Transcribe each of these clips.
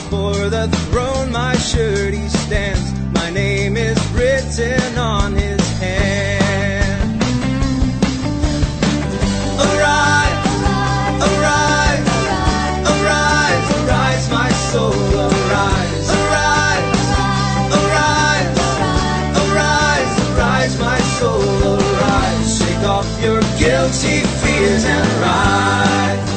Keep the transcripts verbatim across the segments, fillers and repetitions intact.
before the throne my surety stands. My name is written on his hand. Arise, arise, arise, arise, my soul, arise. Arise, arise, arise, arise, my soul, arise. Shake off your guilty fears and rise.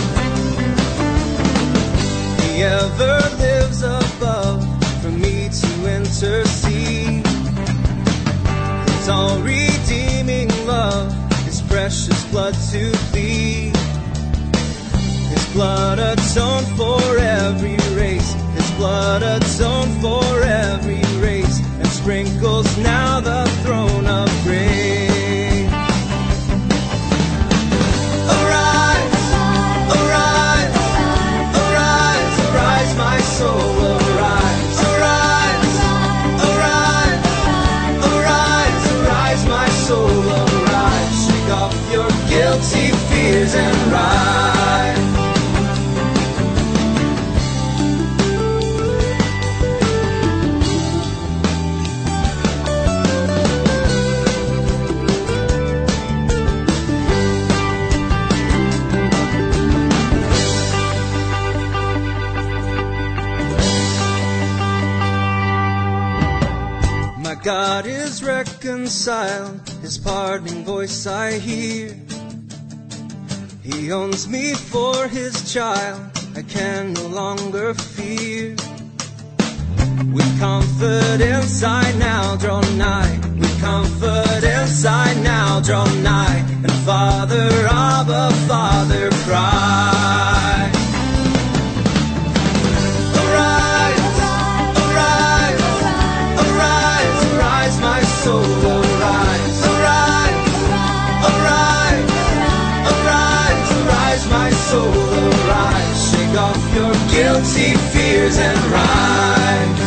He ever lives above for me to intercede. His all-redeeming love, his precious blood to plead. His blood atoned for every race. His blood atoned for every race, and sprinkles now the throne of grace. Arise, arise, arise, arise, my soul, arise. Arise, arise, arise, arise, my soul, arise. Shake off your guilty fears and rise. God is reconciled, his pardoning voice I hear. He owns me for his child, I can no longer fear. With confidence I now draw nigh, with confidence I now draw nigh, and Father, Abba, Father, cry. My soul, arise, arise, arise, arise, arise, my soul, arise. Shake off your guilty fears and rise.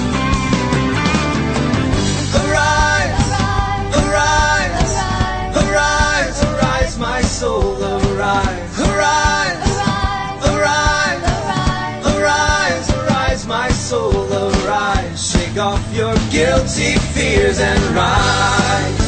Arise, arise, arise, arise, my soul, arise. Arise, arise, arise, arise, my soul, arise. Shake off your guilty fears and rise.